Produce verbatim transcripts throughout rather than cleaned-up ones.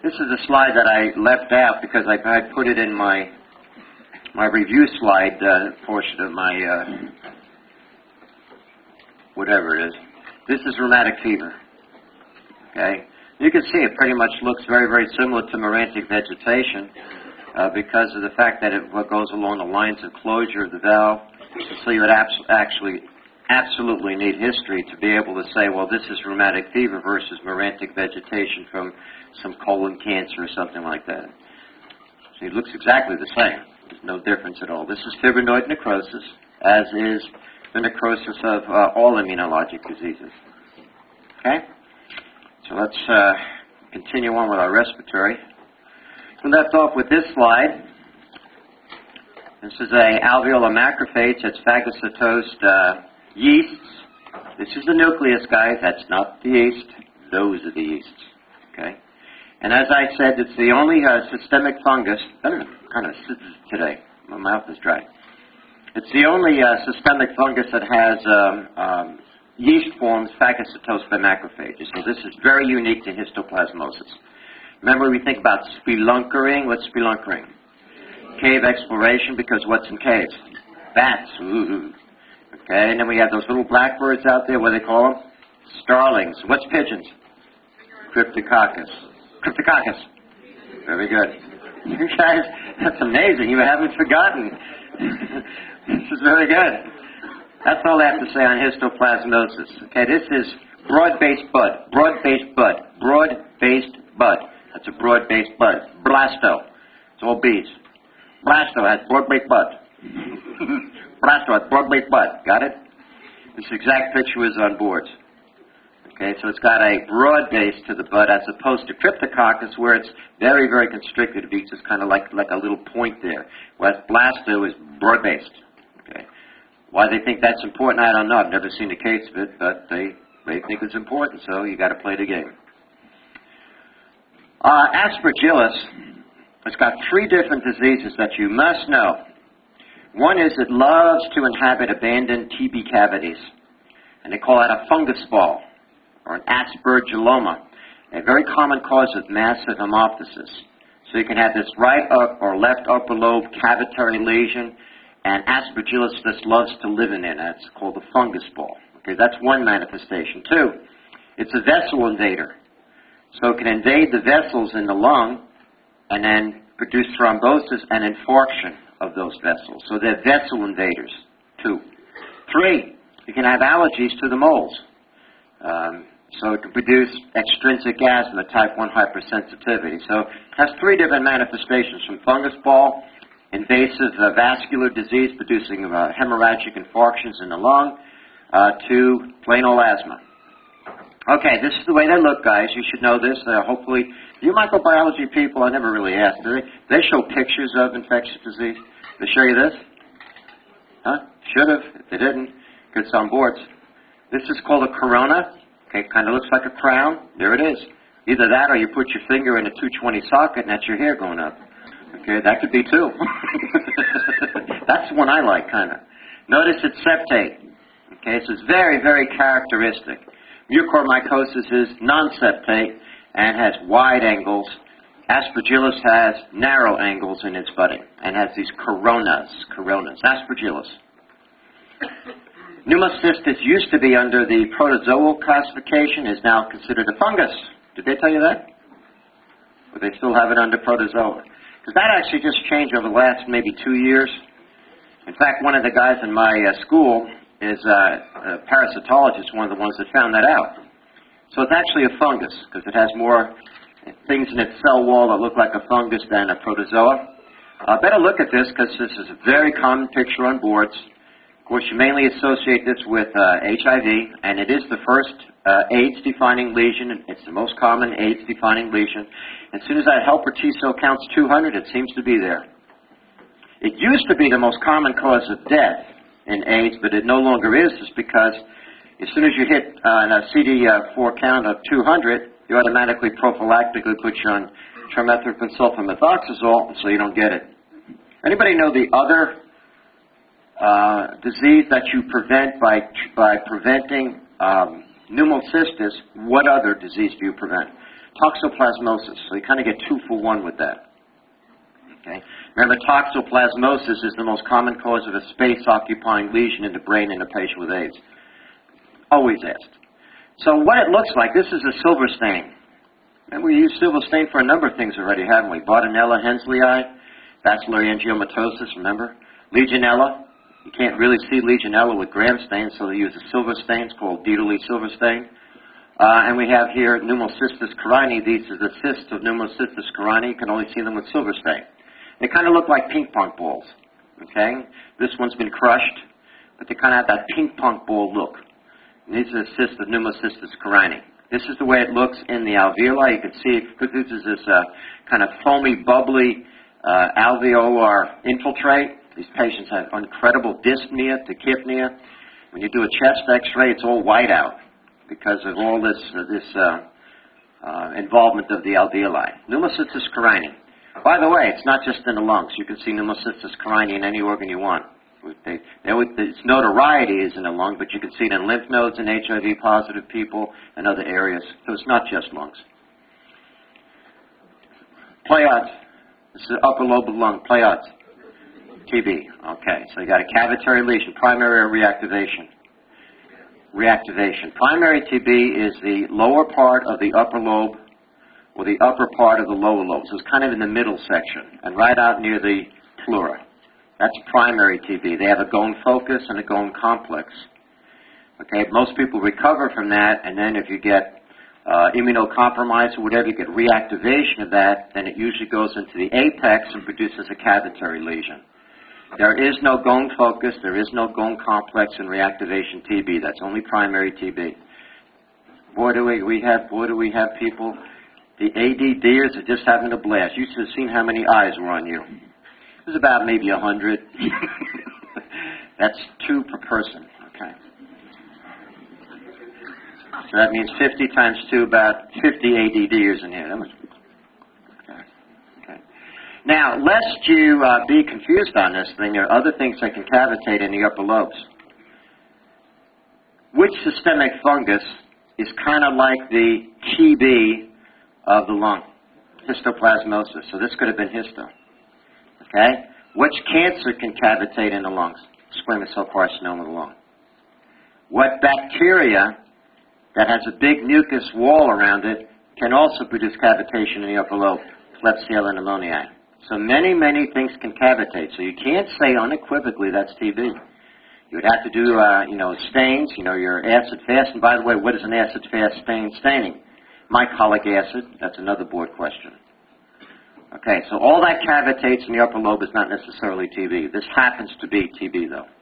This is a slide that I left out because I, I put it in my my review slide uh, portion of my uh, whatever it is. This is rheumatic fever. Okay, you can see it pretty much looks very, very similar to Morantic vegetation uh, because of the fact that it goes along the lines of closure of the valve. So you would abs actually absolutely need history to be able to say, well, this is rheumatic fever versus Morantic vegetation from some colon cancer or something like that. So it looks exactly the same. There's no difference at all. This is fibrinoid necrosis, as is the necrosis of uh, all immunologic diseases. Okay? So let's uh, continue on with our respiratory. We left off with this slide. This is a alveolar macrophage that's phagocytosed uh, yeasts. This is the nucleus, guys. That's not the yeast. Those are the yeasts. Okay? And as I said, it's the only uh, systemic fungus. I don't know, kind of today. My mouth is dry. It's the only uh, systemic fungus that has um, um, yeast forms phagocytosed by macrophages. So this is very unique to histoplasmosis. Remember, we think about spelunkering. What's spelunkering? Cave exploration, because what's in caves? Bats. Ooh. Okay, and then we have those little blackbirds out there. What do they call them? Starlings. What's pigeons? Cryptococcus. Cryptococcus. Very good. You guys, that's amazing. You haven't forgotten. This is very good. That's all I have to say on histoplasmosis. Okay, this is broad-based bud. Broad-based bud. Broad-based bud. That's a broad-based bud. Blasto. It's all bees. Blasto has broad-based bud. Blasto has broad-based bud. Got it? This exact picture is on boards. Okay, so it's got a broad base to the bud as opposed to Cryptococcus, where it's very, very constricted. It just kind of like, like a little point there. Whereas Blasto is broad-based. Okay. Why they think that's important, I don't know. I've never seen a case of it, but they, they think it's important, so you got to play the game. Uh, Aspergillus has got three different diseases that you must know. One is it loves to inhabit abandoned T B cavities, and they call that a fungus ball, or an aspergilloma, a very common cause of massive hemoptysis. So you can have this right up or left upper lobe cavitary lesion, and Aspergillus just loves to live in it. That's called the fungus ball. Okay, that's one manifestation. Two, it's a vessel invader. So it can invade the vessels in the lung and then produce thrombosis and infarction of those vessels. So they're vessel invaders. Two. Three, you can have allergies to the molds. Um, so it can produce extrinsic asthma, type one hypersensitivity. So it has three different manifestations, from fungus ball, invasive uh, vascular disease producing uh, hemorrhagic infarctions in the lung, uh, to plain old asthma. Okay, this is the way they look, guys. You should know this. Uh, hopefully, you microbiology people, I never really asked, do they? They show pictures of infectious disease. They show you this? Huh? Should have. If they didn't, it's on boards. This is called a corona. Okay, kind of looks like a crown. There it is. Either that or you put your finger in a two twenty socket and that's your hair going up. Okay, that could be too. That's the one I like, kind of. Notice it's septate. Okay, so it's very, very characteristic. Mucormycosis is non-septate and has wide angles. Aspergillus has narrow angles in its budding and has these coronas. Coronas. Aspergillus. Pneumocystis used to be under the protozoal classification, is now considered a fungus. Did they tell you that? Or they still have it under protozoa? Because that actually just changed over the last maybe two years. In fact, one of the guys in my uh, school is uh, a parasitologist, one of the ones that found that out. So it's actually a fungus, because it has more things in its cell wall that look like a fungus than a protozoa. Uh, better look at this, because this is a very common picture on boards. Of course, you mainly associate this with uh, H I V, and it is the first uh, AIDS-defining lesion. It's the most common AIDS-defining lesion. As soon as that helper T cell counts two hundred, it seems to be there. It used to be the most common cause of death in AIDS, but it no longer is, just because as soon as you hit uh, a C D four count of two hundred, you automatically prophylactically put you on trimethoprim sulfamethoxazole, so you don't get it. Anybody know the other uh, disease that you prevent by by preventing um, pneumocystis? What other disease do you prevent? Toxoplasmosis. So you kind of get two for one with that. Okay. Remember, toxoplasmosis is the most common cause of a space-occupying lesion in the brain in a patient with AIDS. Always asked. So what it looks like, this is a silver stain. And we use silver stain for a number of things already, haven't we? Bartonella, Hensleyii, bacillary angiomatosis, remember? Legionella. You can't really see Legionella with gram stains, so they use a silver stain. It's called Dieterle silver stain. Uh, and we have here Pneumocystis carinii. These are the cysts of Pneumocystis carinii. You can only see them with silver stain. They kind of look like ping pong balls. Okay? This one's been crushed, but they kind of have that ping pong ball look. And these are the cysts of Pneumocystis carinii. This is the way it looks in the alveoli. You can see it produces this uh, kind of foamy, bubbly uh, alveolar infiltrate. These patients have incredible dyspnea, tachypnea. When you do a chest X-ray, it's all white out because of all this uh, this uh, uh, involvement of the alveoli. Pneumocystis carinii. By the way, it's not just in the lungs. You can see Pneumocystis carinii in any organ you want. They, they would, its notoriety is in the lung, but you can see it in lymph nodes in H I V-positive people and other areas. So it's not just lungs. Pleyades. This is the upper lobe of the lung. Pleyades. T B. Okay, so you got a cavitary lesion, primary or reactivation. Reactivation. Primary T B is the lower part of the upper lobe or the upper part of the lower lobe. So it's kind of in the middle section and right out near the pleura. That's primary T B. They have a gone focus and a gone complex. Okay, most people recover from that, and then if you get uh, immunocompromised or whatever, you get reactivation of that, then it usually goes into the apex and produces a cavitary lesion. There is no gone focus, there is no gone complex in reactivation T B. That's only primary T B. Boy, do we, we have, boy, do we have people. The A D Ders are just having a blast. You should have seen how many eyes were on you. It was about maybe a hundred. That's two per person. Okay. So that means fifty times two, about fifty A D Ders in here. That was, okay. Okay. Now, lest you uh, be confused on this thing, there are other things that can cavitate in the upper lobes. Which systemic fungus is kind of like the T B of the lung? Histoplasmosis. So this could have been histo. Okay? Which cancer can cavitate in the lungs? Squamous cell carcinoma of the lung. What bacteria that has a big mucus wall around it can also produce cavitation in the upper lobe? Klebsiella pneumoniae. So many, many things can cavitate. So you can't say unequivocally that's T B. You would have to do, uh, you know, stains, you know, your acid fast. And by the way, what is an acid fast stain staining? Mycolic acid. That's another board question. Okay, so all that cavitates in the upper lobe is not necessarily T B. This happens to be T B, though.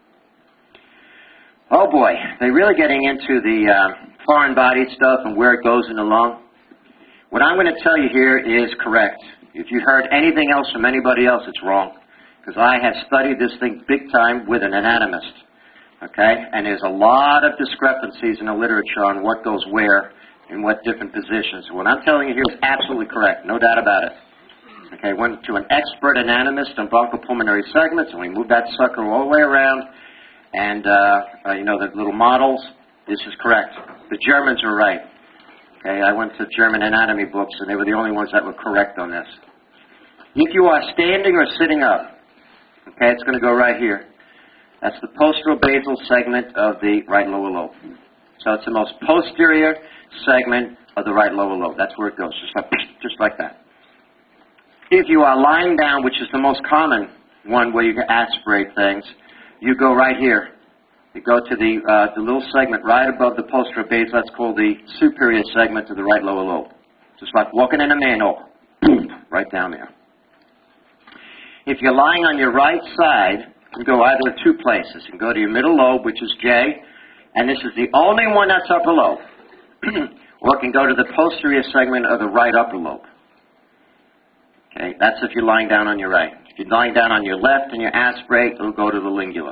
Oh, boy. They're really getting into the uh, foreign body stuff and where it goes in the lung. What I'm going to tell you here is correct. If you heard anything else from anybody else, it's wrong. Because I have studied this thing big time with an anatomist. Okay? And there's a lot of discrepancies in the literature on what goes where in what different positions. What I'm telling you here is absolutely correct. No doubt about it. Okay, went to an expert anatomist on bronchopulmonary segments, and we moved that sucker all the way around. And, uh, uh, you know, the little models, this is correct. The Germans were right. Okay, I went to German anatomy books, and they were the only ones that were correct on this. If you are standing or sitting up, okay, it's going to go right here. That's the posterobasal segment of the right lower lobe. So it's the most posterior segment of the right lower lobe. That's where it goes, just like, just like that. If you are lying down, which is the most common one where you can aspirate things, you go right here. You go to the, uh, the little segment right above the posterobasal. That's called the superior segment of the right lower lobe. Just like walking in a manhole. Boom, right down there. If you're lying on your right side, you can go either of two places. You can go to your middle lobe, which is J, and this is the only one that's upper lobe. Or it can go to the posterior segment of the right upper lobe. Okay, that's if you're lying down on your right. If you're lying down on your left and you aspirate, it'll go to the lingula.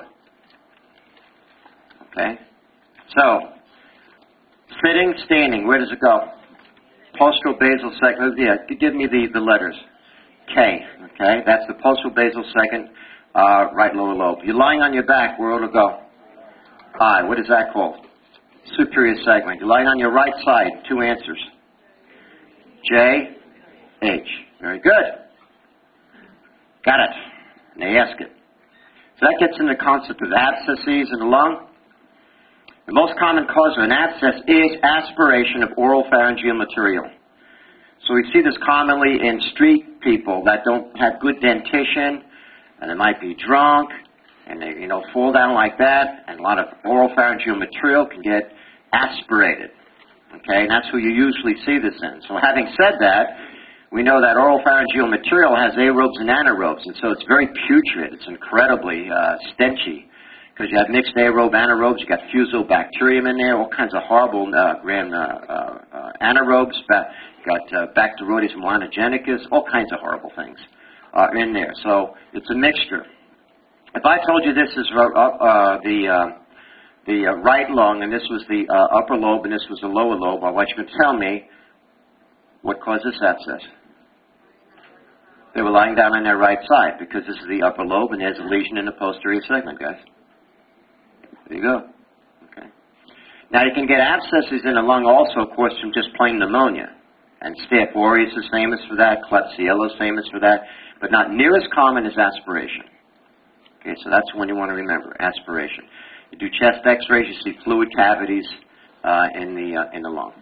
Okay? So, sitting, standing, where does it go? Posterobasal segment, yeah, give me the, the letters. K, okay? That's the posterobasal segment, uh, right lower lobe. You're lying on your back, where will it go? I, what is that called? Superior segment. You're lying on your right side, two answers. J, H. Very good. Got it. And they ask it. So that gets into the concept of abscesses in the lung. The most common cause of an abscess is aspiration of oral pharyngeal material. So we see this commonly in street people that don't have good dentition, and they might be drunk, and they, you know, fall down like that, and a lot of oral pharyngeal material can get aspirated. Okay, and that's who you usually see this in. So having said that, we know that oral pharyngeal material has aerobes and anaerobes, and so it's very putrid. It's incredibly uh, stenchy, because you have mixed aerobe anaerobes, you got fusobacterium in there, all kinds of horrible uh, gram uh, uh, uh, anaerobes, you got uh, Bacteroides melanogenicus, all kinds of horrible things are in there. So it's a mixture. If I told you this is uh, uh, the uh, the uh, right lung, and this was the uh, upper lobe, and this was the lower lobe, I want you to tell me what caused this abscess. They were lying down on their right side, because this is the upper lobe, and there's a lesion in the posterior segment, guys. There you go. Okay. Now, you can get abscesses in the lung also, of course, from just plain pneumonia. And Staph aureus is famous for that. Klebsiella is famous for that. But not near as common as aspiration. Okay, so that's one you want to remember, aspiration. You do chest x-rays, you see fluid cavities uh, in, the, uh, in the lung.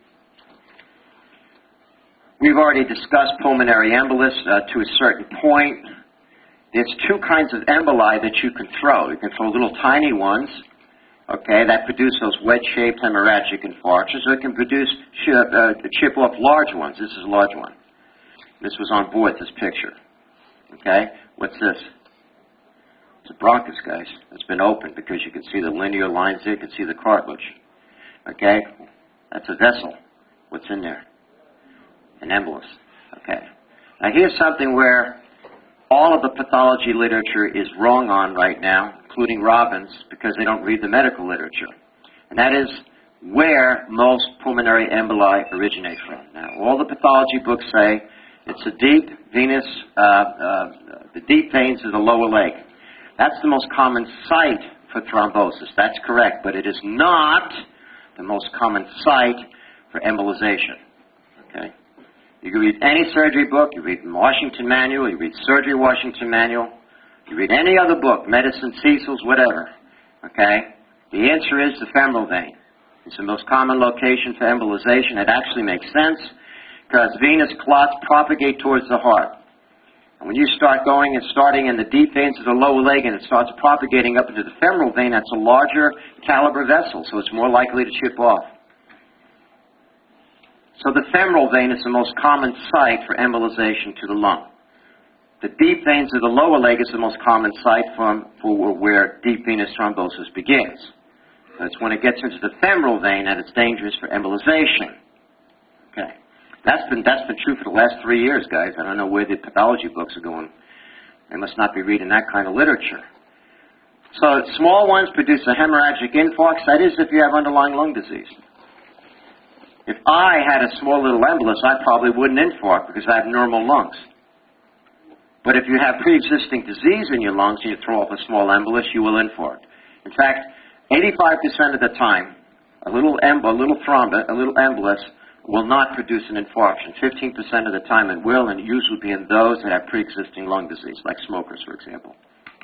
We've already discussed pulmonary embolus uh, to a certain point. There's two kinds of emboli that you can throw. You can throw little tiny ones, okay, that produce those wedge-shaped hemorrhagic infarctions, or it can produce chip, uh, chip off large ones. This is a large one. This was on board, this picture. Okay? What's this? It's a bronchus, guys. It's been opened because you can see the linear lines there. You can see the cartilage. Okay? That's a vessel. What's in there? An embolus. Okay. Now here's something where all of the pathology literature is wrong on right now, including Robbins, because they don't read the medical literature. And that is where most pulmonary emboli originate from. Now, all the pathology books say it's a deep venous, uh, uh, the deep veins of the lower leg. That's the most common site for thrombosis. That's correct, but it is not the most common site for embolization. Okay? You can read any surgery book, you read Washington Manual, you read Surgery Washington Manual, you read any other book, Medicine, Cecil's, whatever, okay? The answer is the femoral vein. It's the most common location for embolization. It actually makes sense because venous clots propagate towards the heart. And when you start going and starting in the deep veins of the lower leg and it starts propagating up into the femoral vein, that's a larger caliber vessel, so it's more likely to chip off. So the femoral vein is the most common site for embolization to the lung. The deep veins of the lower leg is the most common site from, for where deep venous thrombosis begins. It's when it gets into the femoral vein that it's dangerous for embolization. Okay. That's been, that's been true for the last three years, guys. I don't know where the pathology books are going. They must not be reading that kind of literature. So small ones produce a hemorrhagic infarct. That is if you have underlying lung disease. If I had a small little embolus, I probably wouldn't infarct because I have normal lungs. But if you have pre-existing disease in your lungs and you throw off a small embolus, you will infarct. In fact, eighty-five percent of the time, a little, em- a little thrombus, a little embolus will not produce an infarction. fifteen percent of the time it will, and it usually be in those that have pre-existing lung disease, like smokers, for example.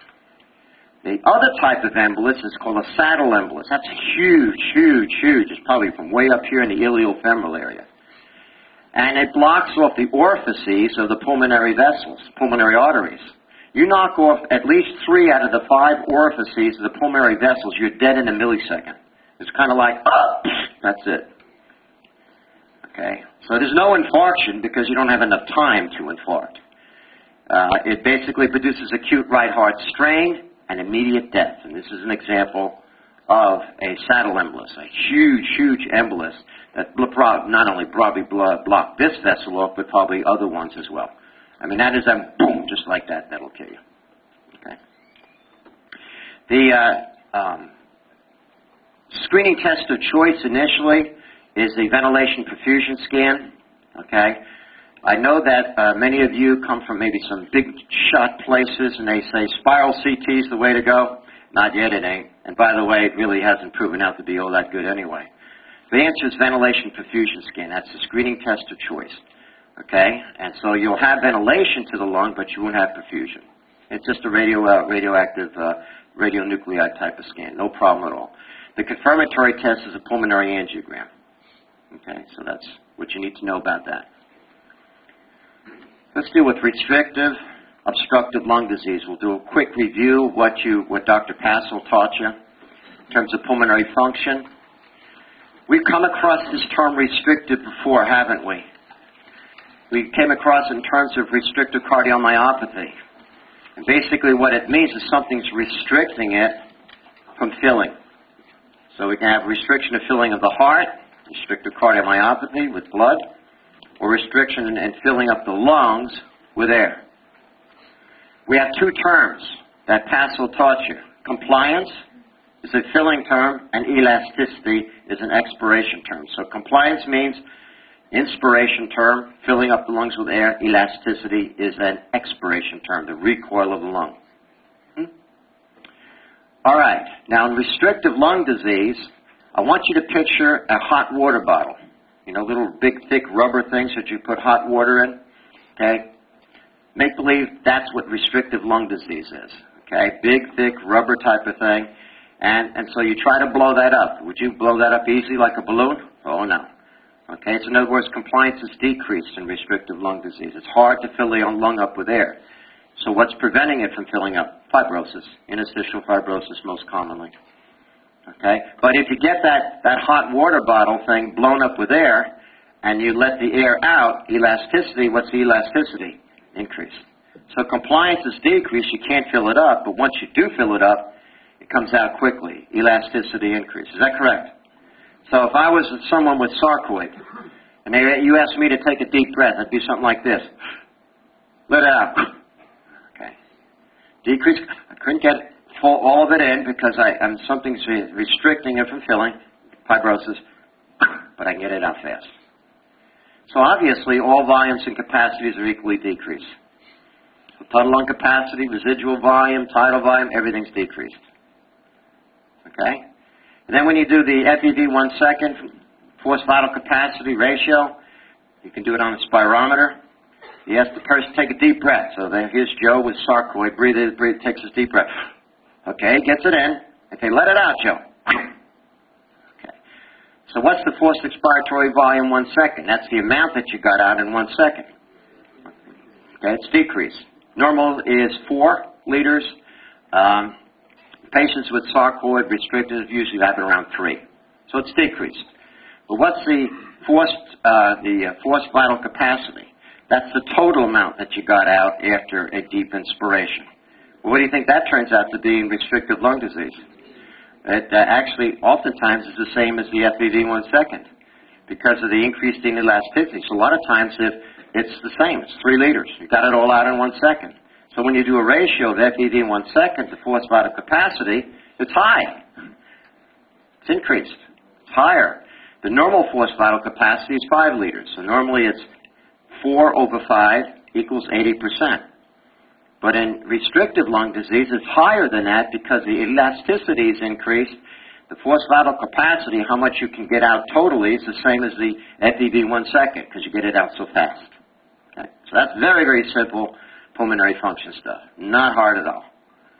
The other type of embolus is called a saddle embolus. That's huge, huge, huge. It's probably from way up here in the iliofemoral area. And it blocks off the orifices of the pulmonary vessels, pulmonary arteries. You knock off at least three out of the five orifices of the pulmonary vessels, you're dead in a millisecond. It's kind of like, oh, that's it. Okay? So there's no infarction because you don't have enough time to infarct. Uh, it basically produces acute right heart strain and immediate death. And this is an example of a saddle embolus, a huge, huge embolus that not only probably block this vessel off, but probably other ones as well. I mean, that is a boom, just like that, that'll kill you. Okay. The uh, um, screening test of choice initially is the ventilation perfusion scan. Okay. I know that uh, many of you come from maybe some big shot places and they say spiral C T is the way to go. Not yet, it ain't. And by the way, it really hasn't proven out to be all that good anyway. The answer is ventilation perfusion scan. That's the screening test of choice. Okay? And so you'll have ventilation to the lung, but you won't have perfusion. It's just a radio, uh, radioactive uh, radionuclide type of scan. No problem at all. The confirmatory test is a pulmonary angiogram. Okay? So that's what you need to know about that. Let's deal with restrictive obstructive lung disease. We'll do a quick review of what, you, what Doctor Passel taught you in terms of pulmonary function. We've come across this term restrictive before, haven't we? We came across it in terms of restrictive cardiomyopathy. And basically what it means is something's restricting it from filling. So we can have restriction of filling of the heart, restrictive cardiomyopathy with blood, or restriction in, in filling up the lungs with air. We have two terms that Passel taught you. Compliance is a filling term, and elasticity is an expiration term. So compliance means inspiration term, filling up the lungs with air. Elasticity is an expiration term, the recoil of the lung. Hmm? All right. Now, in restrictive lung disease, I want you to picture a hot water bottle. You know, little big, thick rubber things that you put hot water in. Okay? Make believe that's what restrictive lung disease is. Okay? Big, thick, rubber type of thing. And, and so you try to blow that up. Would you blow that up easily like a balloon? Oh, no. Okay, so in other words, compliance is decreased in restrictive lung disease. It's hard to fill the lung up with air. So what's preventing it from filling up? Fibrosis, interstitial fibrosis most commonly. Okay, but if you get that, that hot water bottle thing blown up with air and you let the air out, elasticity, what's the elasticity? Increase. So compliance is decreased, you can't fill it up, but once you do fill it up, it comes out quickly. Elasticity increase. Is that correct? So if I was someone with sarcoid, and they, you asked me to take a deep breath, I'd do something like this. Let it out. Okay. Decrease. I couldn't get full, all of it in because I, I'm, something's restricting it from filling, fibrosis, but I can get it out fast. So obviously, all volumes and capacities are equally decreased. So total lung capacity, residual volume, tidal volume, everything's decreased. Okay? And then when you do the F E V one second, force vital capacity ratio, you can do it on a spirometer. You ask the person to take a deep breath. So then here's Joe with sarcoid. Breathe, breathe, takes his deep breath. Okay, gets it in. Okay, let it out, Joe. Okay. So what's the forced expiratory volume one second? That's the amount that you got out in one second. Okay, it's decreased. Normal is four liters. Um, Patients with sarcoid restricted usually have it around three, so it's decreased. But what's the forced uh, the uh, forced vital capacity? That's the total amount that you got out after a deep inspiration. Well, what do you think that turns out to be in restrictive lung disease? It uh, actually oftentimes is the same as the F E V one second because of the increased inelasticity. So a lot of times if it's the same, it's three liters. You got it all out in one second. So when you do a ratio of F E V in one second to forced vital capacity, it's high. It's increased. It's higher. The normal forced vital capacity is five liters. So normally it's four over five equals eighty percent. But in restrictive lung disease, it's higher than that because the elasticity is increased. The forced vital capacity, how much you can get out totally, is the same as the F E V one second because you get it out so fast. Okay? So that's very, very simple pulmonary function stuff. Not hard at all.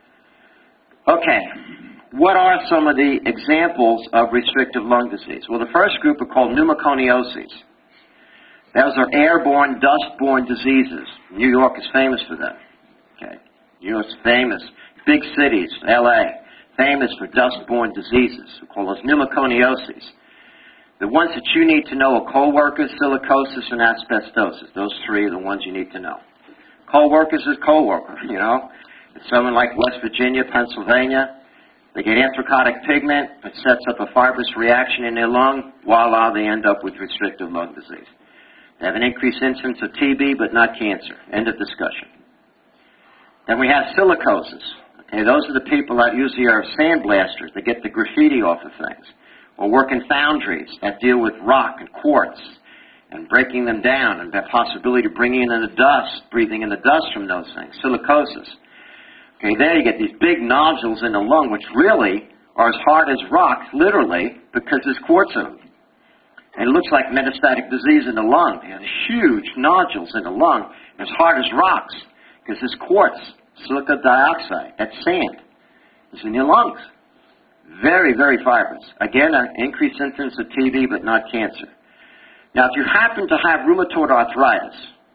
Okay, what are some of the examples of restrictive lung disease? Well, the first group are called pneumoconioses. Those are airborne, dust-borne diseases. New York is famous for them. Okay, New York's famous. Big cities, L A, famous for dust-borne diseases. We call those pneumoconioses. The ones that you need to know are coworkers, silicosis, and asbestosis. Those three are the ones you need to know. Co-workers is co-worker, you know. It's someone like West Virginia, Pennsylvania. They get anthracotic pigment. It sets up a fibrous reaction in their lung. Voila, they end up with restrictive lung disease. They have an increased incidence of T B, but not cancer. End of discussion. Then we have silicosis. Okay, those are the people that usually are sandblasters. They get the graffiti off of things. Or work in foundries that deal with rock and quartz and breaking them down, and the possibility of bringing in the dust, breathing in the dust from those things, silicosis. Okay, there you get these big nodules in the lung, which really are as hard as rocks, literally, because there's quartz in them. And it looks like metastatic disease in the lung. They have huge nodules in the lung, as hard as rocks, because this quartz, silica dioxide, that sand, is in your lungs. Very, very fibrous. Again, an increased incidence of T B, but not cancer. Now, if you happen to have rheumatoid arthritis,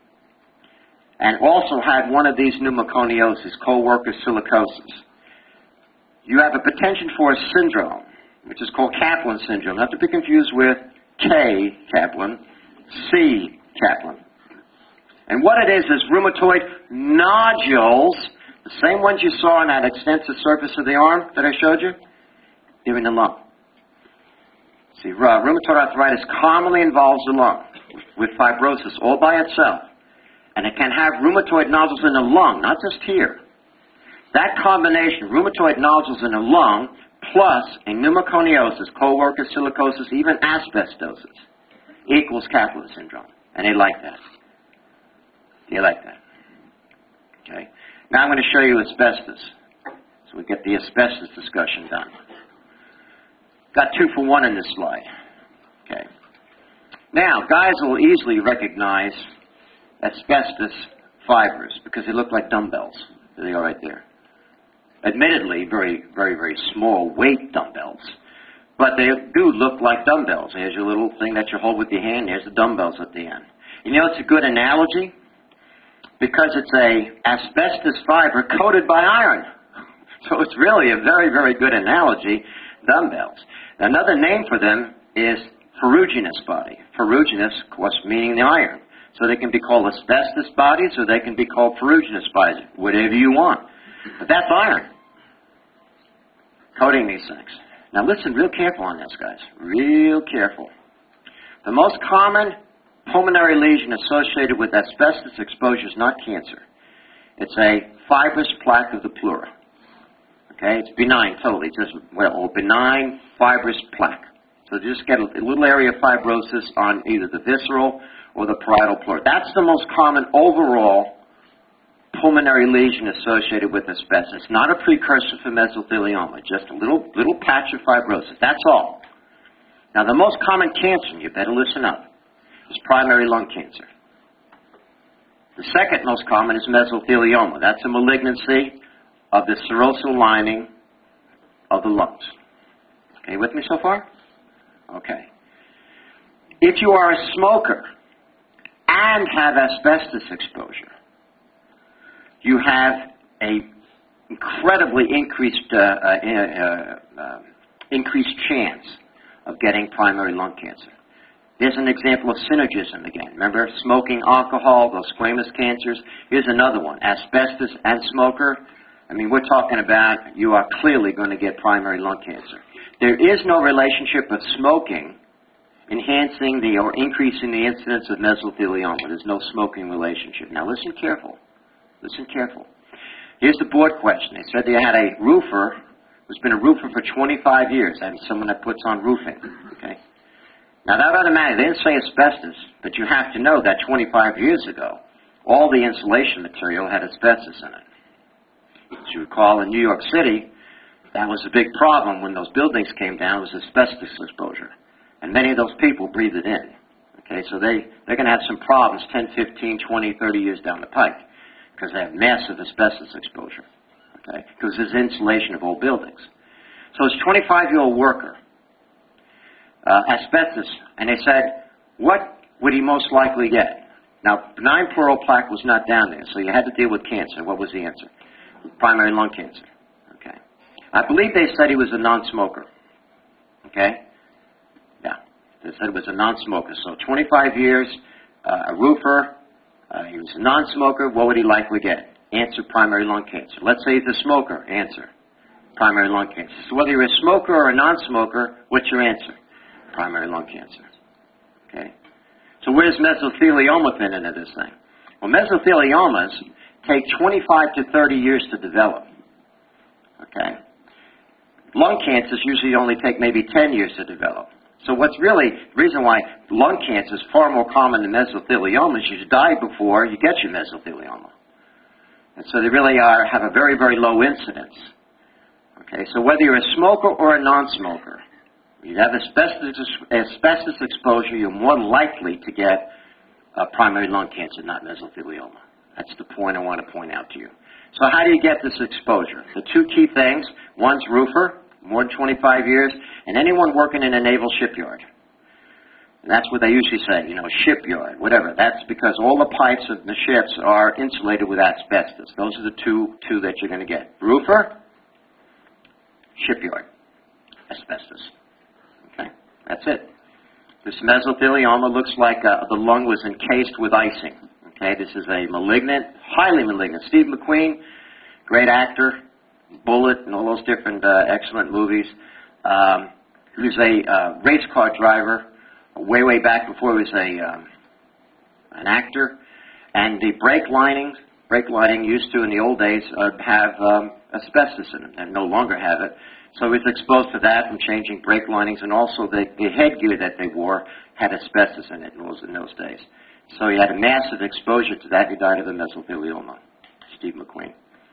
and also had one of these pneumoconiosis, co-worker silicosis, you have a potential for a syndrome, which is called Kaplan syndrome, not to be confused with K. Kaplan, C. Kaplan. And what it is is rheumatoid nodules, the same ones you saw on that extensive surface of the arm that I showed you, they're in the lung. See, rheumatoid arthritis commonly involves the lung with fibrosis all by itself. And it can have rheumatoid nodules in the lung, not just here. That combination, rheumatoid nodules in the lung, plus a pneumoconiosis, co-worker silicosis, even asbestosis, equals Kaplan syndrome. And they like that. They like that. Okay. Now I'm going to show you asbestos. So we get the asbestos discussion done. Got two for one in this slide. Okay. Now, guys will easily recognize asbestos fibers because they look like dumbbells. There they are right there. Admittedly, very, very, very small weight dumbbells. But they do look like dumbbells. There's your little thing that you hold with your hand. There's the dumbbells at the end. You know, it's a good analogy because it's a asbestos fiber coated by iron. So it's really a very, very good analogy, dumbbells. Another name for them is ferruginous body. Ferruginous, of course, meaning the iron. So they can be called asbestos bodies or they can be called ferruginous bodies, whatever you want. But that's iron, coating these things. Now listen real careful on this, guys. Real careful. The most common pulmonary lesion associated with asbestos exposure is not cancer. It's a fibrous plaque of the pleura. Okay, it's benign totally. It's just, well, benign fibrous plaque. So you just get a little area of fibrosis on either the visceral or the parietal pleura. That's the most common overall pulmonary lesion associated with asbestos. It's not a precursor for mesothelioma, just a little, little patch of fibrosis. That's all. Now, the most common cancer, you better listen up, is primary lung cancer. The second most common is mesothelioma. That's a malignancy of the serosal lining of the lungs. Okay, with me so far? Okay. If you are a smoker and have asbestos exposure, you have a incredibly increased uh, uh, uh, uh, increased chance of getting primary lung cancer. Here's an example of synergism again. Remember, smoking, alcohol, those squamous cancers. Here's another one, asbestos and smoker. I mean, we're talking about you are clearly going to get primary lung cancer. There is no relationship of smoking enhancing the or increasing the incidence of mesothelioma. There's no smoking relationship. Now listen careful. Listen careful. Here's the board question. They said they had a roofer who's been a roofer for twenty-five years. I mean, someone that puts on roofing. Okay. Now that automatically, they didn't say asbestos, but you have to know that twenty-five years ago, all the insulation material had asbestos in it. As you recall, in New York City, that was a big problem when those buildings came down, was asbestos exposure. And many of those people breathed it in. Okay, so they, they're going to have some problems ten, fifteen, twenty, thirty years down the pike because they have massive asbestos exposure. Okay, because there's insulation of old buildings. So this twenty-five-year-old worker, uh, asbestos, and they said, what would he most likely get? Now, benign pleural plaque was not down there, so you had to deal with cancer. What was the answer? Primary lung cancer. Okay. I believe they said he was a non-smoker. Okay? Yeah. They said he was a non-smoker. So twenty-five years, uh, a roofer, uh, he was a non-smoker, what would he likely get? Answer, primary lung cancer. Let's say he's a smoker. Answer, primary lung cancer. So whether you're a smoker or a non-smoker, what's your answer? Primary lung cancer. Okay? So where does mesothelioma fit into this thing? Well, mesotheliomas take twenty-five to thirty years to develop. Okay? Lung cancers usually only take maybe ten years to develop. So what's really, the reason why lung cancer is far more common than mesothelioma is you die before you get your mesothelioma. And so they really are, have a very, very low incidence. Okay? So whether you're a smoker or a non-smoker, You have asbestos, asbestos exposure, you're more likely to get uh, primary lung cancer, not mesothelioma. That's the point I want to point out to you. So how do you get this exposure? The two key things, one's roofer, more than twenty-five years, and anyone working in a naval shipyard. And that's what they usually say, you know, shipyard, whatever. That's because all the pipes of the ships are insulated with asbestos. Those are the two, two that you're going to get. Roofer, shipyard, asbestos. Okay, that's it. This mesothelioma looks like uh, the lung was encased with icing. Okay, this is a malignant, highly malignant. Steve McQueen, great actor, Bullet, and all those different uh, excellent movies. Um, he was a uh, race car driver way, way back before he was a um, an actor. And the brake linings, brake lining used to in the old days uh, have um, asbestos in them, and no longer have it. So he was exposed to that from changing brake linings, and also the, the headgear that they wore had asbestos in it in those, in those days. So he had a massive exposure to that. He died of a mesothelioma. Steve McQueen.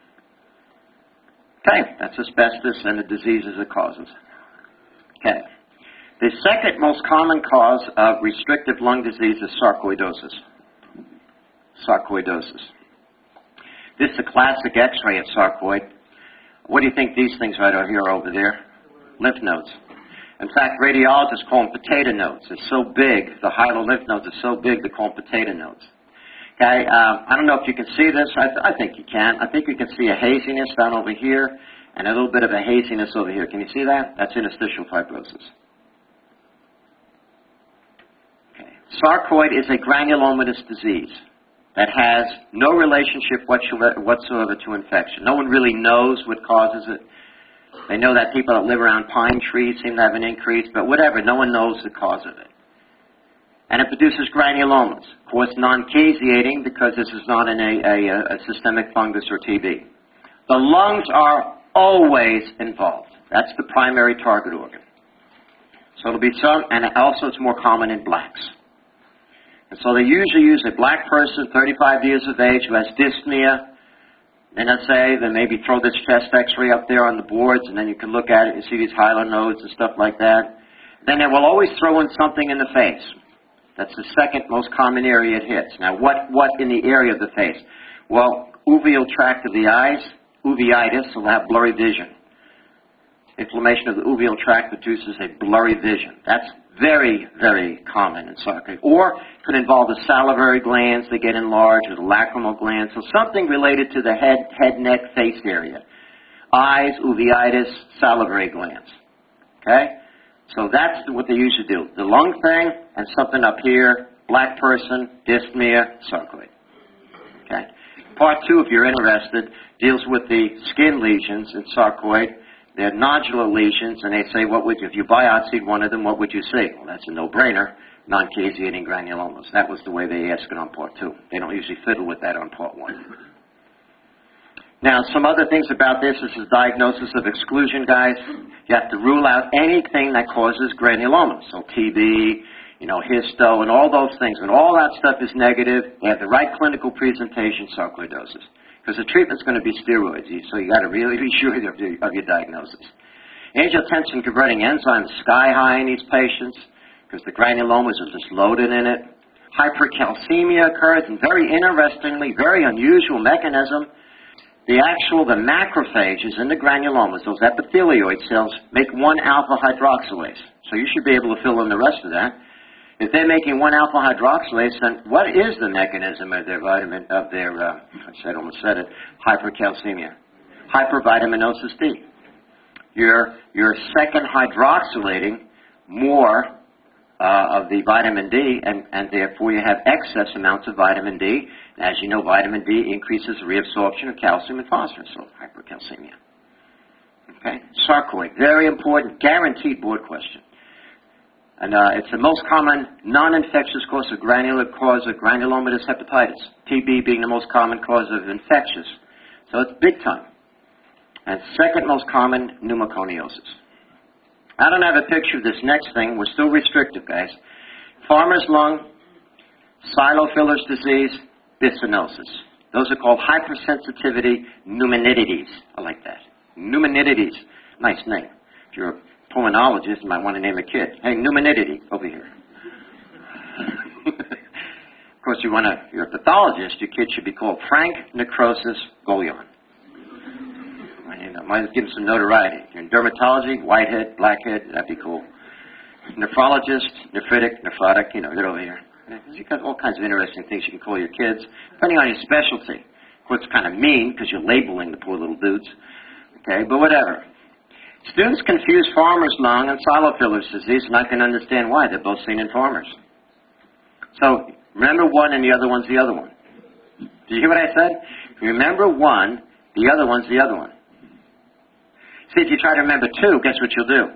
Okay, that's asbestos and the diseases it causes. Okay. The second most common cause of restrictive lung disease is sarcoidosis. Sarcoidosis. This is a classic X-ray of sarcoid. What do you think these things right over here over there? Lymph nodes. In fact, radiologists call them potato nodes. They're so big, the hilar lymph nodes are so big, they call them potato nodes. Okay, uh, I don't know if you can see this. I, th I think you can. I think you can see a haziness down over here and a little bit of a haziness over here. Can you see that? That's interstitial fibrosis. Okay. Sarcoid is a granulomatous disease that has no relationship whatsoever to infection. No one really knows what causes it. They know that people that live around pine trees seem to have an increase, but whatever, no one knows the cause of it. And it produces granulomas. Of course, non-caseating because this is not in a, a, a systemic fungus or T B. The lungs are always involved. That's the primary target organ. So it'll be some, and also it's more common in blacks. And so they usually use a black person, thirty-five years of age, who has dyspnea. Then I say, then maybe throw this chest X-ray up there on the boards, and then you can look at it and see these hilar nodes and stuff like that. Then they will always throw in something in the face. That's the second most common area it hits. Now, what, what in the area of the face? Well, uveal tract of the eyes, uveitis, will have blurry vision. Inflammation of the uveal tract produces a blurry vision. That's very, very common in sarcoid. Or it could involve the salivary glands, they get enlarged, or the lacrimal glands, so something related to the head, head, neck, face area. Eyes, uveitis, salivary glands. Okay? So that's what they usually do. The lung thing and something up here, black person, dyspnea, sarcoid. Okay? Part two, if you're interested, deals with the skin lesions in sarcoid. They're nodular lesions, and they say, what would you, if you biopsied one of them, what would you see? Well, that's a no-brainer, non-caseating granulomas. That was the way they asked it on part two. They don't usually fiddle with that on part one. Now, some other things about this. This is diagnosis of exclusion, guys. You have to rule out anything that causes granulomas. So T B, you know, histo, and all those things. When all that stuff is negative, they have the right clinical presentation, sarcoidosis. Because the treatment's going to be steroids, so you got to really be sure of your, of your diagnosis. Angiotensin-converting enzymes sky high in these patients because the granulomas are just loaded in it. Hypercalcemia occurs, and very interestingly, very unusual mechanism. The actual, the macrophages in the granulomas, those epithelioid cells, make one alpha hydroxylase. So you should be able to fill in the rest of that. If they're making one alpha hydroxylase, then what is the mechanism of their vitamin, of their, uh, I said, almost said it, hypercalcemia? Hypervitaminosis D. You're, you're second hydroxylating more uh, of the vitamin D, and, and therefore you have excess amounts of vitamin D. As you know, vitamin D increases the reabsorption of calcium and phosphorus, so hypercalcemia. Okay? Sarcoid, very important, guaranteed board question. And uh, it's the most common non-infectious cause of granular cause of granulomatous hepatitis. T B being the most common cause of infectious. So it's big time. And second most common, pneumoconiosis. I don't have a picture of this next thing. We're still restrictive, guys. Farmer's lung, Psilophyllus disease, byssinosis. Those are called hypersensitivity pneumonidides. I like that. Pneumonidides. Nice name. If you're pulmonologist, you might want to name a kid. Hey, pneumonidity, over here. Of course, you want to, you're a pathologist, your kid should be called Frank Necrosis Golion. You know, might give him some notoriety. You're in dermatology, whitehead, blackhead, that'd be cool. Nephrologist, nephritic, nephrotic, you know, they're over here. You've got all kinds of interesting things you can call your kids, depending on your specialty. Of course, it's kind of mean, because you're labeling the poor little dudes. Okay, but whatever. Students confuse farmer's lung and Silo-Filler's disease, and I can understand why. They're both seen in farmers. So, remember one and the other one's the other one. Do you hear what I said? Remember one, the other one's the other one. See, if you try to remember two, guess what you'll do?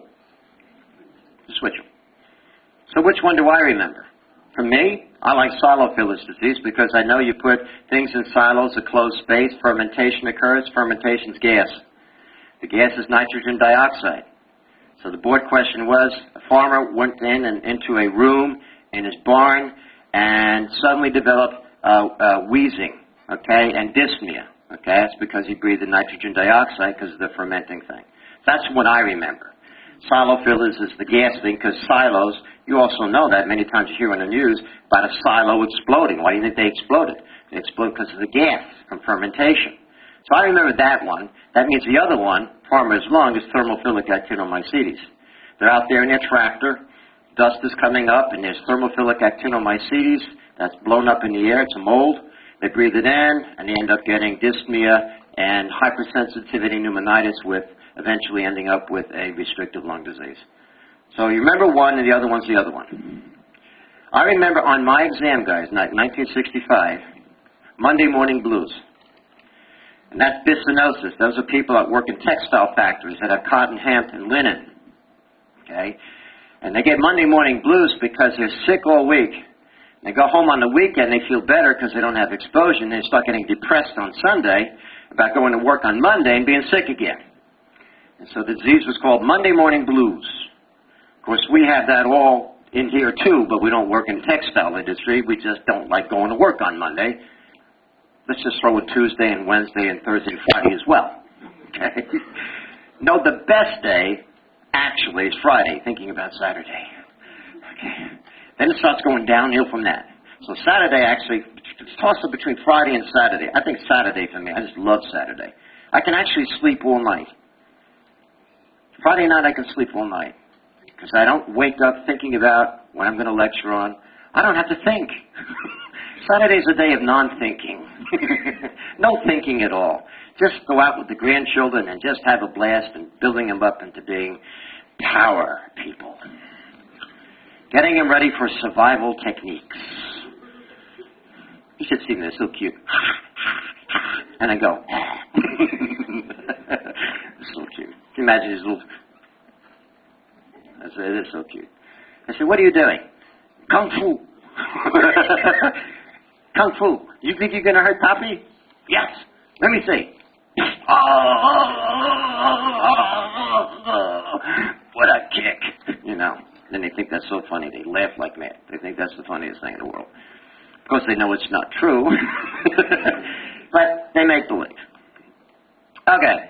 You switch them. So which one do I remember? For me, I like Silo-Filler's disease because I know you put things in silos, a closed space, fermentation occurs, fermentation's gas. The gas is nitrogen dioxide. So the board question was, a farmer went in and into a room in his barn and suddenly developed uh, uh, wheezing, okay, and dyspnea. Okay, that's because he breathed the nitrogen dioxide because of the fermenting thing. That's what I remember. Silo-Filler's is the gas thing because silos, you also know that many times you hear on the news about a silo exploding. Why do you think they exploded? They exploded because of the gas from fermentation. So I remember that one. That means the other one, farmer's lung, is thermophilic actinomycetes. They're out there in their tractor. Dust is coming up, and there's thermophilic actinomycetes that's blown up in the air. It's a mold. They breathe it in, and they end up getting dyspnea and hypersensitivity pneumonitis with eventually ending up with a restrictive lung disease. So you remember one, and the other one's the other one. I remember on my exam, guys, nineteen sixty-five, Monday morning blues. And that's byssinosis. Those are people that work in textile factories that have cotton, hemp, and linen. Okay? And they get Monday morning blues because they're sick all week. They go home on the weekend, they feel better because they don't have exposure, and they start getting depressed on Sunday about going to work on Monday and being sick again. And so the disease was called Monday morning blues. Of course, we have that all in here too, but we don't work in the textile industry. We just don't like going to work on Monday. Let's just throw in Tuesday and Wednesday and Thursday and Friday as well. Okay? No, the best day, actually, is Friday, thinking about Saturday. Okay. Then it starts going downhill from that. So Saturday, actually, it's toss-up between Friday and Saturday. I think Saturday for me. I just love Saturday. I can actually sleep all night. Friday night, I can sleep all night. Because I don't wake up thinking about what I'm going to lecture on. I don't have to think. Saturday's a day of non-thinking. No thinking at all. Just go out with the grandchildren and just have a blast and building them up into being power people. Getting them ready for survival techniques. You should see them. They're so cute. And I go, it's so cute. Can you imagine these little... I said, it is so cute. I said, what are you doing? Kung Fu. Kung Fu. You think you're going to hurt Papi? Yes. Let me see. What a kick. You know. Then they think that's so funny. They laugh like mad. They think that's the funniest thing in the world. Of course, they know it's not true. But they make believe. Okay.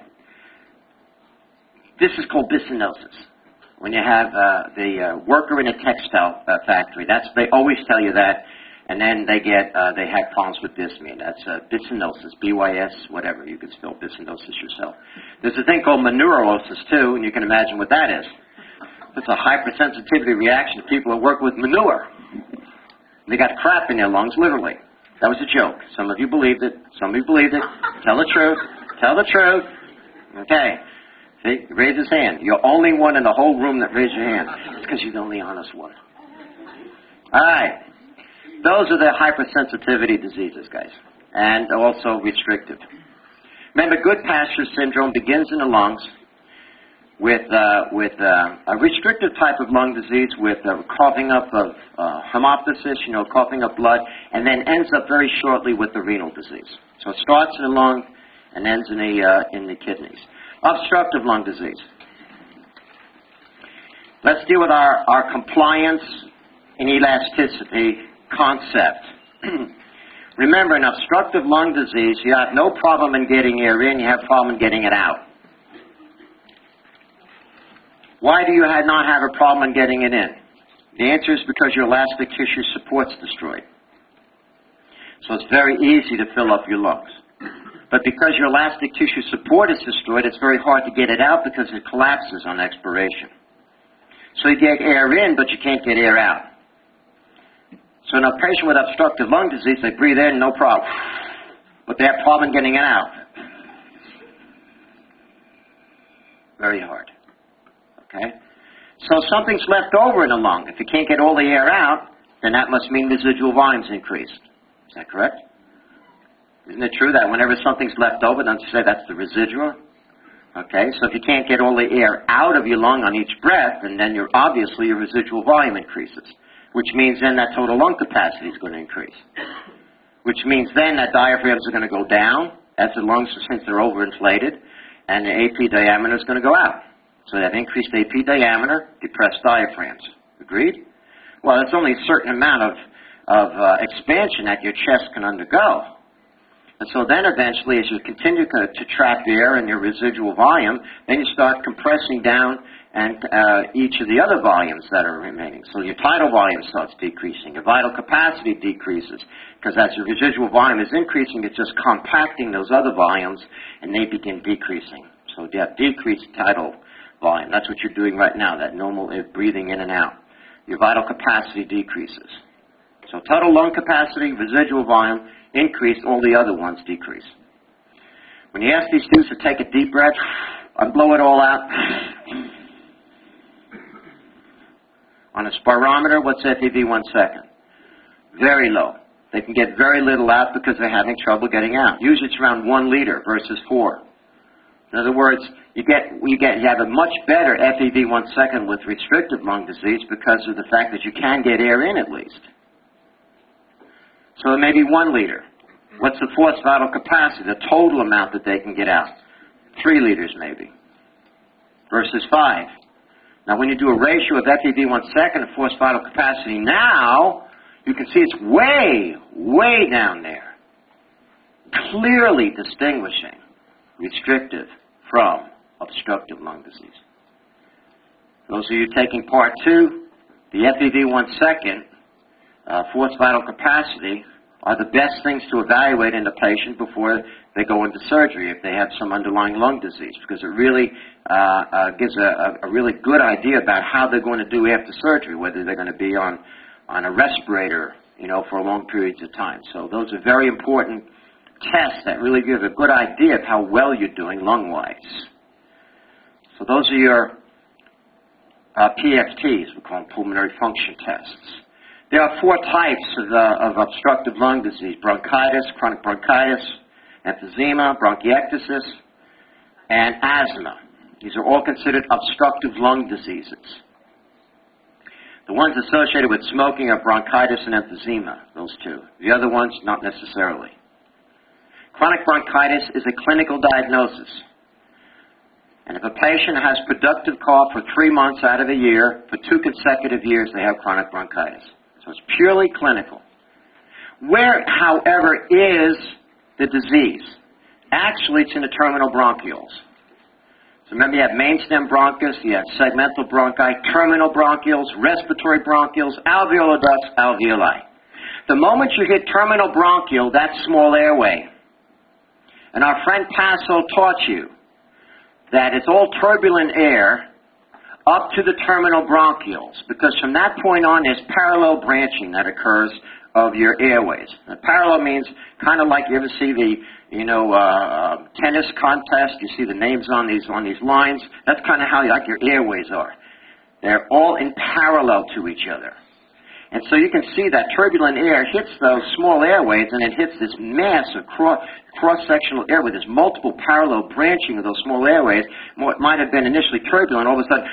This is called byssinosis. When you have uh, the uh, worker in a textile uh, factory, that's they always tell you that, and then they get uh, they have problems with dyspnea. That's uh, byssinosis, B Y S, whatever. You can spell byssinosis yourself. There's a thing called manureosis too, and you can imagine what that is. It's a hypersensitivity reaction to people who work with manure. They got crap in their lungs, literally. That was a joke. Some of you believed it. Some of you believed it. Tell the truth. Tell the truth. Okay. See, raise his hand. You're the only one in the whole room that raised your hand. It's because you're the only honest one. All right. Those are the hypersensitivity diseases, guys, and also restrictive. Remember, Goodpasture syndrome begins in the lungs with uh, with uh, a restrictive type of lung disease with uh, coughing up of uh, hemoptysis, you know, coughing up blood, and then ends up very shortly with the renal disease. So it starts in the lung and ends in the uh, in the kidneys. Obstructive lung disease. Let's deal with our, our compliance and elasticity concept. Remember, in obstructive lung disease, you have no problem in getting air in, you have a problem in getting it out. Why do you have not have a problem in getting it in? The answer is because your elastic tissue support's destroyed. So it's very easy to fill up your lungs. But because your elastic tissue support is destroyed, it's very hard to get it out because it collapses on expiration. So you get air in, but you can't get air out. So in a patient with obstructive lung disease, they breathe in, no problem. But they have problem getting it out. Very hard. Okay? So something's left over in the lung. If you can't get all the air out, then that must mean residual volume's increased. Is that correct? Isn't it true that whenever something's left over, don't you say that's the residual? Okay, so if you can't get all the air out of your lung on each breath, and then you're, obviously your residual volume increases, which means then that total lung capacity is going to increase. Which means then that diaphragms are going to go down as the lungs, since they're overinflated, and the A P diameter is going to go out. So that increased A P diameter, depressed diaphragms. Agreed? Well, there's only a certain amount of, of uh, expansion that your chest can undergo. And so then eventually, as you continue to, to trap air in your residual volume, then you start compressing down and uh, each of the other volumes that are remaining. So your tidal volume starts decreasing. Your vital capacity decreases. Because as your residual volume is increasing, it's just compacting those other volumes, and they begin decreasing. So you have decreased tidal volume. That's what you're doing right now, that normal breathing in and out. Your vital capacity decreases. So total lung capacity, residual volume, increase, all the other ones decrease. When you ask these students to take a deep breath and blow it all out, on a spirometer, what's F E V one second? Very low. They can get very little out because they're having trouble getting out. Usually it's around one liter versus four. In other words, you get, you get, you have a much better F E V one second with restrictive lung disease because of the fact that you can get air in at least. So maybe one liter. What's the forced vital capacity, the total amount that they can get out? Three liters maybe, versus five. Now when you do a ratio of F E V one second and forced vital capacity now, you can see it's way, way down there. Clearly distinguishing restrictive from obstructive lung disease. Those of you taking part two, the F E V one second, uh, forced vital capacity, are the best things to evaluate in the patient before they go into surgery if they have some underlying lung disease, because it really uh, uh, gives a, a really good idea about how they're going to do after surgery, whether they're going to be on, on a respirator, you know, for long periods of time. So those are very important tests that really give a good idea of how well you're doing lung-wise. So those are your uh, P F Ts, we call them pulmonary function tests. There are four types of, uh, of obstructive lung disease: bronchitis, chronic bronchitis, emphysema, bronchiectasis, and asthma. These are all considered obstructive lung diseases. The ones associated with smoking are bronchitis and emphysema, those two. The other ones, not necessarily. Chronic bronchitis is a clinical diagnosis. And if a patient has productive cough for three months out of a year, for two consecutive years, they have chronic bronchitis. So it's purely clinical. Where, however, is the disease? Actually, it's in the terminal bronchioles. So remember, you have main stem bronchus, you have segmental bronchi, terminal bronchioles, respiratory bronchioles, alveolar ducts, alveoli. The moment you hit terminal bronchiole, that's small airway. And our friend Paso taught you that it's all turbulent air up to the terminal bronchioles, because from that point on, there's parallel branching that occurs of your airways. Now, parallel means kind of like you ever see the, you know, uh, tennis contest. You see the names on these on these lines. That's kind of how like your airways are. They're all in parallel to each other. And so you can see that turbulent air hits those small airways, and it hits this mass of cross, cross-sectional air with this multiple parallel branching of those small airways. What might have been initially turbulent, all of a sudden,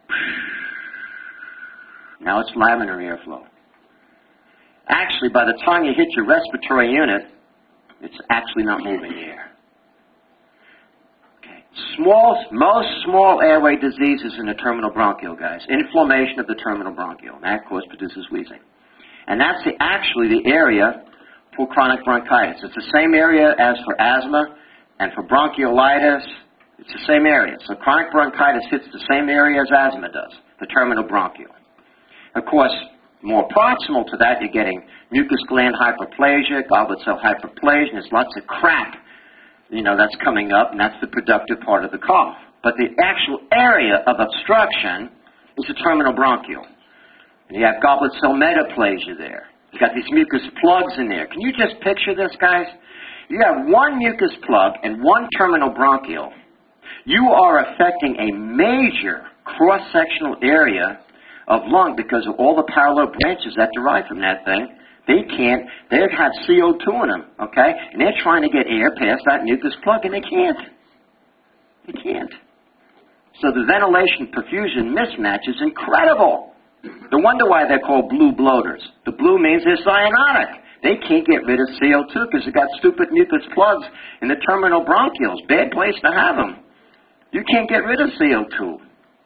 now it's laminar airflow. Actually, by the time you hit your respiratory unit, it's actually not moving the air. Okay. Small, most small airway diseases in the terminal bronchiole, guys. Inflammation of the terminal bronchiole. And that, of course, produces wheezing. And that's the, actually the area for chronic bronchitis. It's the same area as for asthma and for bronchiolitis. It's the same area. So chronic bronchitis hits the same area as asthma does, the terminal bronchial. Of course, more proximal to that, you're getting mucus gland hyperplasia, goblet cell hyperplasia, and there's lots of crap, you know, that's coming up, and that's the productive part of the cough. But the actual area of obstruction is the terminal bronchial. And you have goblet cell metaplasia there. You've got these mucus plugs in there. Can you just picture this, guys? You have one mucus plug and one terminal bronchial. You are affecting a major cross-sectional area of lung because of all the parallel branches that derive from that thing. They can't, they have C O two in them, okay? And they're trying to get air past that mucus plug, and they can't. They can't. So the ventilation-perfusion mismatch is incredible. No wonder why they're called blue bloaters. The blue means they're cyanotic. They can't get rid of C O two because they've got stupid mucus plugs in the terminal bronchioles. Bad place to have them. You can't get rid of C O two.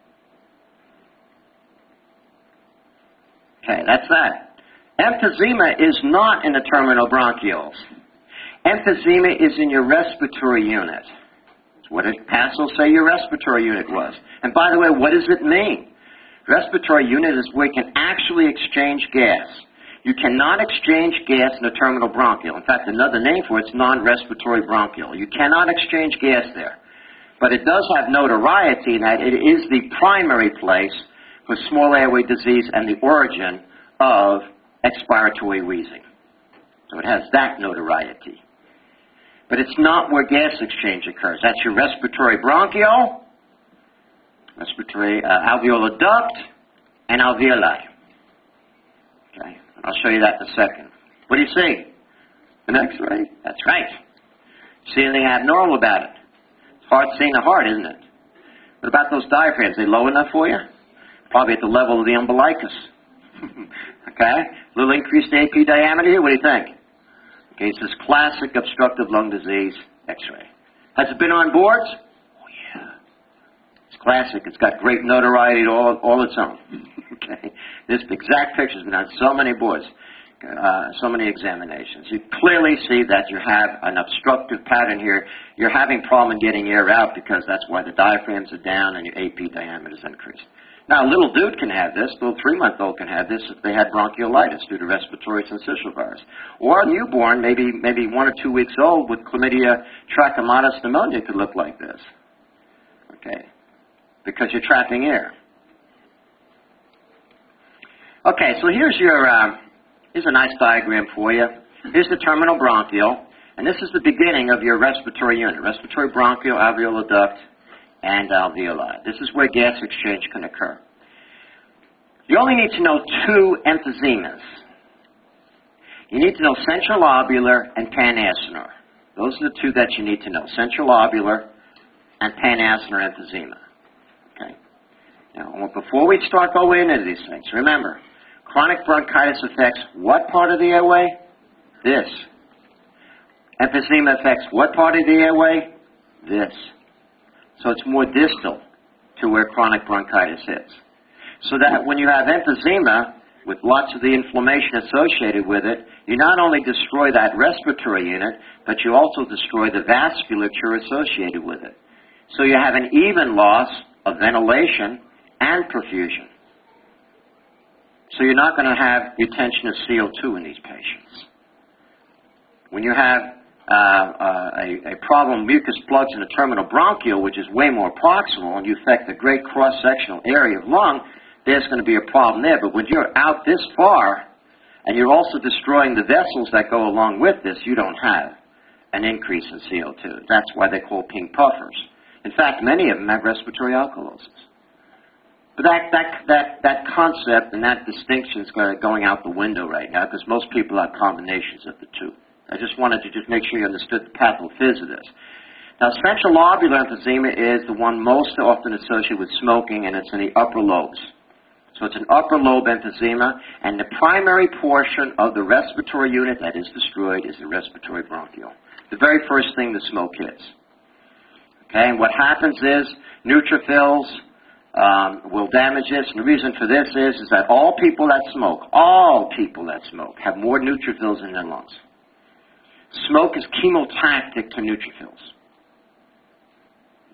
Okay, that's that. Emphysema is not in the terminal bronchioles. Emphysema is in your respiratory unit. That's what did Passel say your respiratory unit was. And by the way, what does it mean? Respiratory unit is where you can actually exchange gas. You cannot exchange gas in the terminal bronchial. In fact, another name for it is non-respiratory bronchial. You cannot exchange gas there. But it does have notoriety in that it is the primary place for small airway disease and the origin of expiratory wheezing. So it has that notoriety. But it's not where gas exchange occurs. That's your respiratory bronchial, respiratory uh, alveolar duct, and alveoli. Okay, I'll show you that in a second. What do you see? An X-ray? That's right. See anything abnormal about it? It's hard seeing the heart, isn't it? What about those diaphragms? Are they low enough for you? Probably at the level of the umbilicus. Okay? A little increased A P diameter here. What do you think? Okay, it's this classic obstructive lung disease X-ray. Has it been on boards? Oh, yeah. It's classic. It's got great notoriety all, all its own. Okay? This exact picture has been on so many boards, uh, so many examinations. You clearly see that you have an obstructive pattern here. You're having problem getting air out because that's why the diaphragms are down and your A P diameter is increased. Now, a little dude can have this. A little three-month-old can have this if they had bronchiolitis due to respiratory syncytial virus. Or a newborn, maybe maybe one or two weeks old, with chlamydia trachomatis pneumonia could look like this. Okay, because you're trapping air. Okay, so here's your uh, here's a nice diagram for you. Here's the terminal bronchial, and this is the beginning of your respiratory unit: respiratory bronchial, alveolar duct, and alveoli. This is where gas exchange can occur. You only need to know two emphysemas. You need to know central lobular and panacinar. Those are the two that you need to know, central lobular and panacinar emphysema. Okay. Now, before we start going into these things, remember, chronic bronchitis affects what part of the airway? This. Emphysema affects what part of the airway? This. So it's more distal to where chronic bronchitis hits. So that when you have emphysema, with lots of the inflammation associated with it, you not only destroy that respiratory unit, but you also destroy the vasculature associated with it. So you have an even loss of ventilation and perfusion. So you're not going to have retention of C O two in these patients. When you have Uh, uh, a, a problem, mucus plugs in the terminal bronchial, which is way more proximal, and you affect the great cross-sectional area of lung, there's going to be a problem there. But when you're out this far, and you're also destroying the vessels that go along with this, you don't have an increase in C O two. That's why they're called pink puffers. In fact, many of them have respiratory alkalosis. But that, that, that, that concept and that distinction is going out the window right now, because most people have combinations of the two. I just wanted to just make sure you understood the pathophys of this. Now, central lobular emphysema is the one most often associated with smoking, and it's in the upper lobes. So it's an upper lobe emphysema, and the primary portion of the respiratory unit that is destroyed is the respiratory bronchial. The very first thing the smoke hits. Okay, and what happens is neutrophils um, will damage this, and the reason for this is, is that all people that smoke, all people that smoke, have more neutrophils in their lungs. Smoke is chemotactic to neutrophils.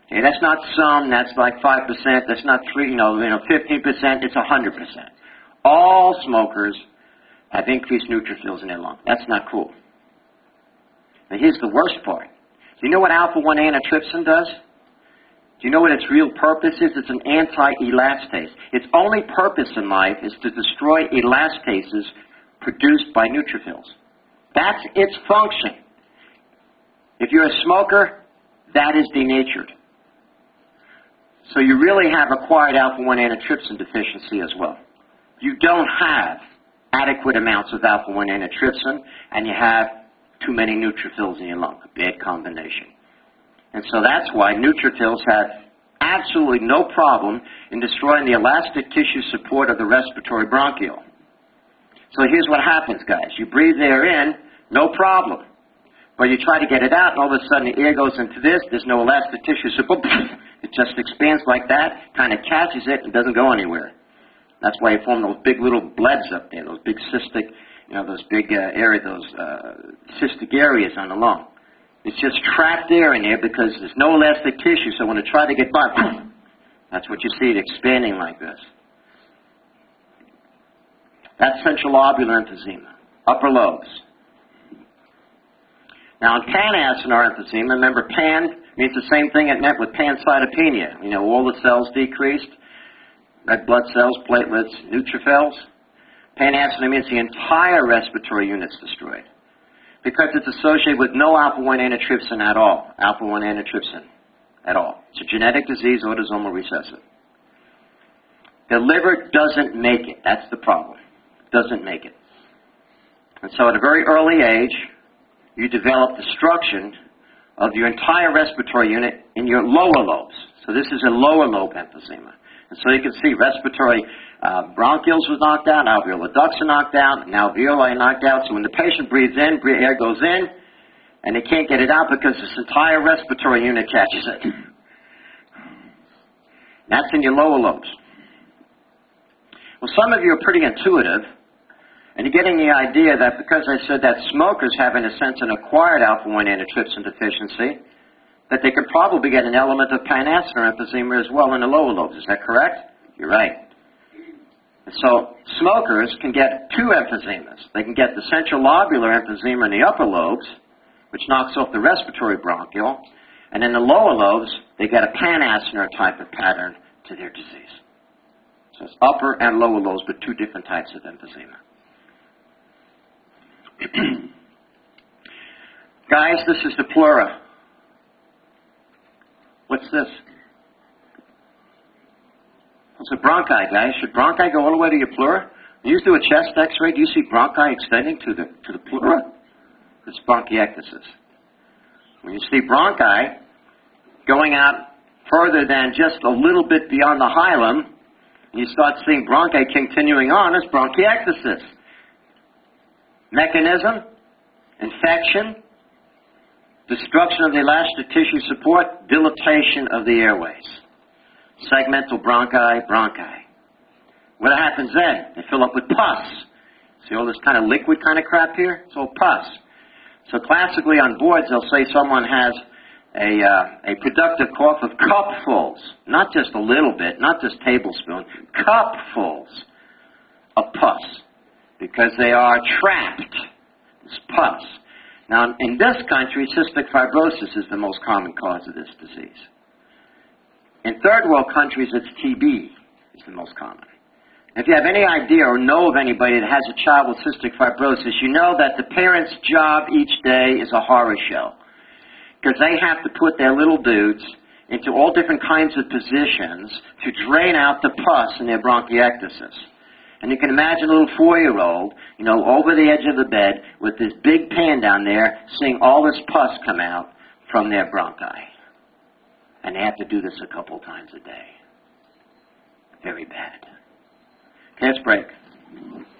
Okay, that's not some, that's like five percent, that's not three, you know, you know, fifteen percent, it's one hundred percent. All smokers have increased neutrophils in their lung. That's not cool. Now here's the worst part. Do you know what alpha one antitrypsin does? Do you know what its real purpose is? It's an anti-elastase. Its only purpose in life is to destroy elastases produced by neutrophils. That's its function. If you're a smoker, that is denatured. So you really have acquired alpha one antitrypsin deficiency as well. You don't have adequate amounts of alpha one antitrypsin, and you have too many neutrophils in your lung. A bad combination. And so that's why neutrophils have absolutely no problem in destroying the elastic tissue support of the respiratory bronchiole. So here's what happens, guys. You breathe air in, no problem. But you try to get it out, and all of a sudden the air goes into this. There's no elastic tissue support. It just expands like that, kind of catches it, and doesn't go anywhere. That's why you form those big little blebs up there, those big cystic, you know, those big uh, area, those uh, cystic areas on the lung. It's just trapped air in there because there's no elastic tissue. So when it tries to get by, that's what you see it expanding like this. That's central lobular emphysema, upper lobes. Now, in pan-acinar emphysema, remember pan means the same thing it meant with pancytopenia. You know, all the cells decreased, red blood cells, platelets, neutrophils. Pan-acinar means the entire respiratory unit's destroyed because it's associated with no alpha one antitrypsin at all, alpha one antitrypsin at all. It's a genetic disease, autosomal recessive. The liver doesn't make it. That's the problem. Doesn't make it. And so at a very early age, you develop destruction of your entire respiratory unit in your lower lobes. So this is a lower lobe emphysema. And so you can see respiratory uh, bronchioles was knocked out, alveolar ducts are knocked out, and alveoli are knocked out. So when the patient breathes in, air goes in, and they can't get it out because this entire respiratory unit catches it. That's in your lower lobes. Well, some of you are pretty intuitive, and you're getting the idea that because I said that smokers have, in a sense, an acquired alpha one antitrypsin deficiency, that they could probably get an element of pan-acinar emphysema as well in the lower lobes. Is that correct? You're right. And so smokers can get two emphysemas. They can get the central lobular emphysema in the upper lobes, which knocks off the respiratory bronchiole, and in the lower lobes, they get a pan-acinar type of pattern to their disease. So it's upper and lower lobes, but two different types of emphysema. Guys, this is the pleura. What's this? It's a bronchi, guys. Should bronchi go all the way to your pleura? When you do a chest x-ray, do you see bronchi extending to the, to the pleura? It's bronchiectasis. When you see bronchi going out further than just a little bit beyond the hilum, and you start seeing bronchi continuing on, it's bronchiectasis. Mechanism, infection, destruction of the elastic tissue support, dilatation of the airways. Segmental bronchi, bronchi. What happens then? They fill up with pus. See all this kind of liquid kind of crap here? It's all pus. So classically on boards, they'll say someone has a, uh, a productive cough of cupfuls. Not just a little bit, not just tablespoon, cupfuls of pus. Because they are trapped. It's pus. Now, in this country, cystic fibrosis is the most common cause of this disease. In third world countries, it's T B is the most common. If you have any idea or know of anybody that has a child with cystic fibrosis, you know that the parent's job each day is a horror show. Because they have to put their little dudes into all different kinds of positions to drain out the pus in their bronchiectasis. And you can imagine a little four-year-old, you know, over the edge of the bed with this big pan down there, seeing all this pus come out from their bronchi. And they have to do this a couple times a day. Very bad. Okay, let's break.